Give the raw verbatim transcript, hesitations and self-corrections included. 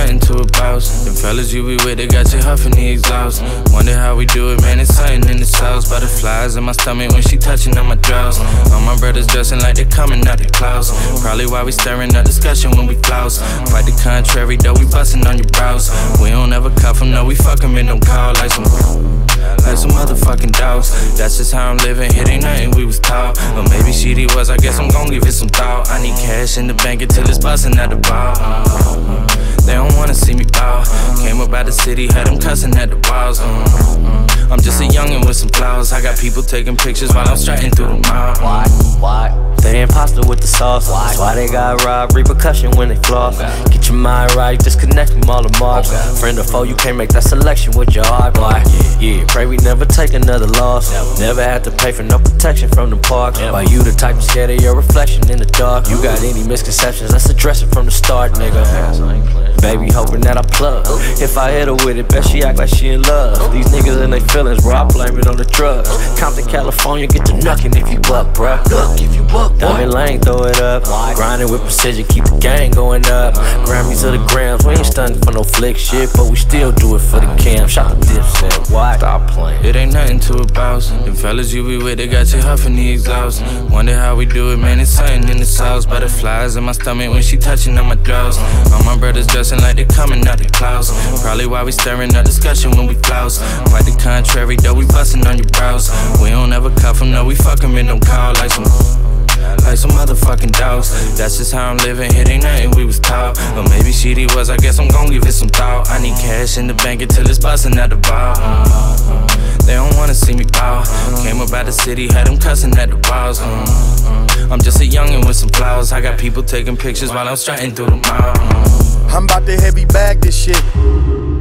nothing to a boss. Them fellas you be with, they got you huffing the exhaust. Wonder how we do it, man, it's something in the sauce. Butterflies in my stomach when she touching on my jaws. All my brothers dressing like they coming out the clouds. Probably why we stirring up discussion when we flouse. Quite the contrary, though, we busting on your brows. We don't ever cuff them, no, we fuck them and don't call like some like some motherfucking dogs. That's just how I'm living, it ain't nothing we was taught. But maybe shit he was, I guess I'm gon' give it some thought. I need cash in the bank until it's busting at the ball. They don't wanna see me bow. Came up out the city, had them cussing at the walls. I'm just a youngin' with some flaws. I got people taking pictures while I'm striding through the mall. Why? Why? They imposter with the sauce. Why? That's why they got robbed, repercussion when they floss. Okay. Get your mind right, disconnect from all the marks. Okay. Friend or foe, you can't make that selection with your heart. Why? Yeah, pray we never take another loss. Never, never have to pay for no protection from the park. Never. Why you the type to scared of your reflection in the dark? You got any misconceptions, let's address it from the start, nigga. Baby hoping that I plug. If I hit her with it, bet she act like she in love. These niggas and they feelings, bro, I blame it on the drugs. Compton, California, get to knuckin' if you buck, bruh. Look if you buck, Diamond Lane, throw it up. Grinding with precision, keep the gang going up. Grammys of the grams, we ain't stunning for no flick shit, but we still do it for the cam. Shot the Dipset, why? Stop playing. It ain't nothing to a boss. Them fellas you be with, they got you huffing the exhaust. Wonder how we do it, man, it's something in the sauce. Butterflies in my stomach when she touching on my jaws. All my brothers dressing like they coming out the clouds. Probably why we stirring up discussion when we flouse. Quite the contrary, though, we busting on your brows. We don't ever cuff them, no, we fuck them and don't call like some like some motherfucking dogs. That's just how I'm living, it ain't nothing we was taught. But maybe shit he was, I guess I'm gon' give it some thought. I need cash in the bank until it's busting at the ball. They don't wanna see me bow. Came up out the city, had them cussing at the walls. I'm just a youngin' with some flaws. I got people taking pictures while I'm striding through the mall. I'm about to heavy bag this shit.